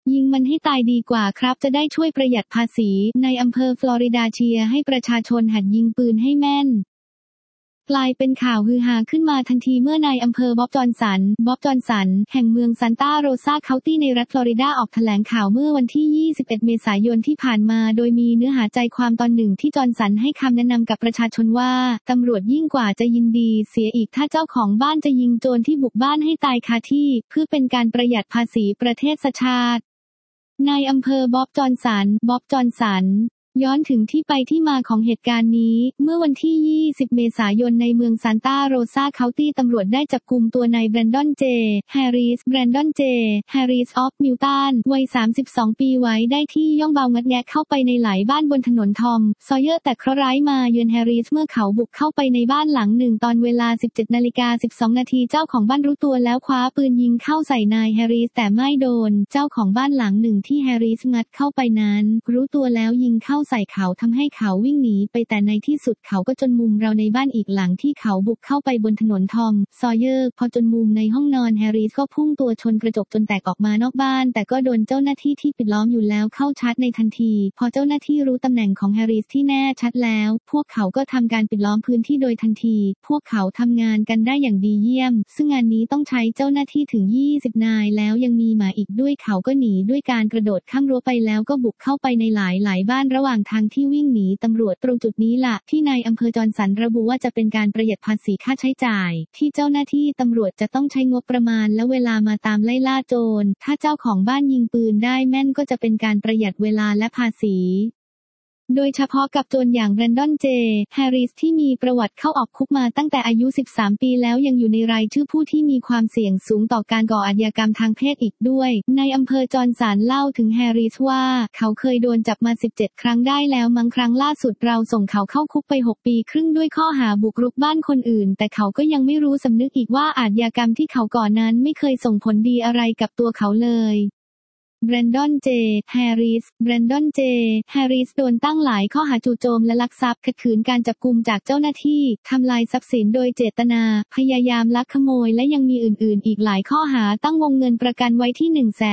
ยิงมันให้ตายดีกว่าครับจะได้ช่วยประหยัดภาษีในอำเภอฟลอริดาเชียร์ให้ประชาชนหัดยิงปืนให้แม่นกลายเป็นข่าวฮือฮาขึ้นมาทันทีเมื่อนายอำเภอบ๊อบจอห์นสันแห่งเมืองซานตาโรซาเคานตี้ในรัฐฟลอริดาออกแถลงข่าวเมื่อวันที่ 21 เมษายนที่ผ่านมาโดยมีเนื้อหาใจความตอนหนึ่งที่จอห์นสันให้คำแนะนำกับประชาชนว่าตำรวจยิ่งกว่าจะยินดีเสียอีกถ้าเจ้าของบ้านจะยิงโจรที่บุกบ้านให้ตายคาที่เพื่อเป็นการประหยัดภาษีประเทศชาตินายอำเภอบ๊อบจอห์นสันย้อนถึงที่ไปที่มาของเหตุการณ์นี้เมื่อวันที่ 20 เมษายนในเมืองซานตาโรซาเคานตี้ตำรวจได้จับกุมตัวนายแบรนดอนเจแฮร์ริสออฟมิลตันวัย 32 ปีไว้ได้ที่ย่องเบางัดแงะเข้าไปในหลายบ้านบนถนนทอมซอยเยอร์แต่เคราะห์ร้ายมาเยือนแฮร์ริสเมื่อเขาบุกเข้าไปในบ้านหลังหนึ่งตอนเวลา 17:12 นาทีเจ้าของบ้านรู้ตัวแล้วคว้าปืนยิงเข้าใส่นายแฮร์ริสแต่ไม่โดนเจ้าของบ้านหลังหนึ่งที่แฮร์ริสงัดเข้าไปนั้นรู้ตัวแล้วยิงเข้าใส่เขาทำให้เขาวิ่งหนีไปแต่ในที่สุดเขาก็จนมุมเราในบ้านอีกหลังที่เขาบุกเข้าไปบนถนนทอมซอยเยอร์พอจนมุมในห้องนอนแฮร์ริสก็พุ่งตัวชนกระจกจนแตกออกมานอกบ้านแต่ก็โดนเจ้าหน้าที่ที่ปิดล้อมอยู่แล้วเข้าชาร์จในทันทีพอเจ้าหน้าที่รู้ตำแหน่งของแฮร์ริสที่แน่ชัดแล้วพวกเขาก็ทำการปิดล้อมพื้นที่โดยทันทีพวกเขาทำงานกันได้อย่างดีเยี่ยมซึ่งงานนี้ต้องใช้เจ้าหน้าที่ถึง20 นายแล้วยังมีหมาอีกด้วยเขาก็หนีด้วยการกระโดดข้ามรั้วไปแล้วก็บุกเข้าไปในหลายบ้านระหว่างทางที่วิ่งหนีตำรวจตรงจุดนี้ล่ะที่นายอำเภอจอห์นสันระบุว่าจะเป็นการประหยัดภาษีค่าใช้จ่ายที่เจ้าหน้าที่ตำรวจจะต้องใช้งบประมาณและเวลามาตามไล่ล่าโจรถ้าเจ้าของบ้านยิงปืนได้แม่นก็จะเป็นการประหยัดเวลาและภาษีโดยเฉพาะกับโจรอย่างแบรนดอนเจแฮร์ริสที่มีประวัติเข้าออกคุกมาตั้งแต่อายุ 13 ปีแล้วยังอยู่ในรายชื่อผู้ที่มีความเสี่ยงสูงต่อการก่ออาชญากรรมทางเพศอีกด้วยในอำเภอจอห์นสันเล่าถึงแฮร์ริสว่าเขาเคยโดนจับมา17 ครั้งได้แล้วมั้งครั้งล่าสุดเราส่งเขาเข้าคุกไป6 ปีครึ่งด้วยข้อหาบุกรุกบ้านคนอื่นแต่เขาก็ยังไม่รู้สำนึกอีกว่าอาชญากรรมที่เขาก่อนั้นไม่เคยส่งผลดีอะไรกับตัวเขาเลยแบรนดอนเจแฮร์ริสโดนตั้งหลายข้อหาจู่โจมและลักทรัพย์ขัดขืนการจับกุมจากเจ้าหน้าที่ทำลายทรัพย์สินโดยเจตนาพยายามลักขโมยและยังมีอื่นๆอีกหลายข้อหาตั้งวงเงินประกันไว้ที่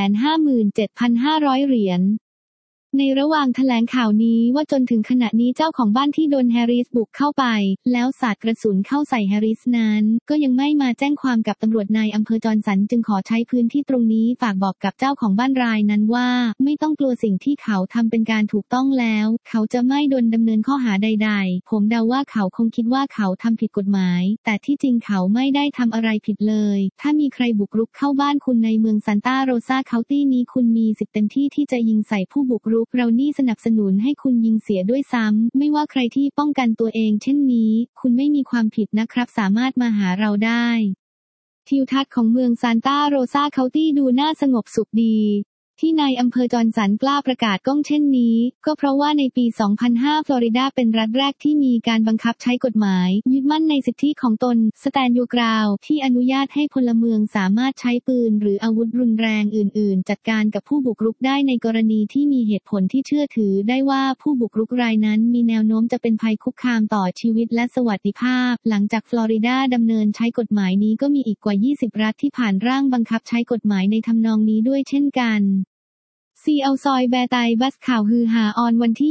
157,500 เหรียญในระหว่างแถลงข่าวนี้ว่าจนถึงขณะนี้เจ้าของบ้านที่โดนแฮร์ริสบุกเข้าไปแล้วสาดกระสุนเข้าใส่แฮร์ริสนั้นก็ยังไม่มาแจ้งความกับตำรวจนายอำเภอจอห์นสันจึงขอใช้พื้นที่ตรงนี้ฝากบอกกับเจ้าของบ้านรายนั้นว่าไม่ต้องกลัวสิ่งที่เขาทำเป็นการถูกต้องแล้วเขาจะไม่โดนดำเนินข้อหาใดๆผมเดาว่าเขาคงคิดว่าเขาทำผิดกฎหมายแต่ที่จริงเขาไม่ได้ทำอะไรผิดเลยถ้ามีใครบุกรุกเข้าบ้านคุณในเมืองซานตาโรซาเคานตี้นี้คุณมีสิทธิ์เต็มที่ที่จะยิงใส่ผู้บุกรุกเรานี่สนับสนุนให้คุณยิงเสียด้วยซ้ำไม่ว่าใครที่ป้องกันตัวเองเช่นนี้คุณไม่มีความผิดนะครับสามารถมาหาเราได้ทิวทัศน์ของเมืองซานตาโรซาเคานตี้ดูน่าสงบสุขดีที่นายอำเภอจอห์นสันกล้าประกาศก้องเช่นนี้ก็เพราะว่าในปี 2005 ฟลอริดาเป็นรัฐแรกที่มีการบังคับใช้กฎหมายยึดมั่นในสิทธิของตน Stand Your Ground ที่อนุญาตให้พลเมืองสามารถใช้ปืนหรืออาวุธรุนแรงอื่นๆจัดการกับผู้บุกรุกได้ในกรณีที่มีเหตุผลที่เชื่อถือได้ว่าผู้บุกรุกรายนั้นมีแนวโน้มจะเป็นภัยคุกคามต่อชีวิตและสวัสดิภาพหลังจากฟลอริดาดำเนินใช้กฎหมายนี้ก็มีอีกกว่า 20 รัฐที่ผ่านร่างบังคับใช้กฎหมายในทำนองนี้ด้วยเช่นกันซีเอาซอยแบร์ไตบัสข่าวฮือฮาออนวันที่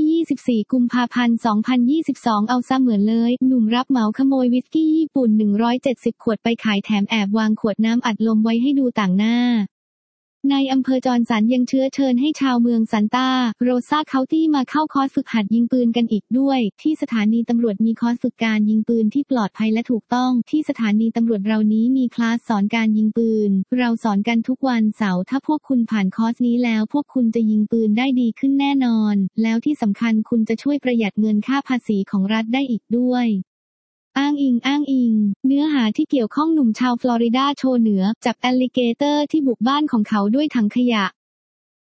24 กุมภาพันธ์ 2022 เอาซะเหมือนเลยหนุ่มรับเหมาขโมยวิสกี้ญี่ปุ่น 170 ขวดไปขายแถมแอบวางขวดน้ำอัดลมไว้ให้ดูต่างหน้า ในอำเภอจอห์นสันยังเชื้อเชิญให้ชาวเมืองซานตาโรซาเคานตี้มาเข้าคอร์สฝึกหัดยิงปืนกันอีกด้วยที่สถานีตำรวจมีคอร์สฝึกการยิงปืนที่ปลอดภัยและถูกต้องที่สถานีตำรวจเรานี้มีคลาสสอนการยิงปืนเราสอนกันทุกวันเสาร์ถ้าพวกคุณผ่านคอร์สนี้แล้วพวกคุณจะยิงปืนได้ดีขึ้นแน่นอนแล้วที่สำคัญคุณจะช่วยประหยัดเงินค่าภาษีของรัฐได้อีกด้วยอ้างอิงเนื้อหาที่เกี่ยวข้องหนุ่มชาวฟลอริดาโชว์เหนือจับแอลลิเกเตอร์ที่บุกบ้านของเขาด้วยถังขยะ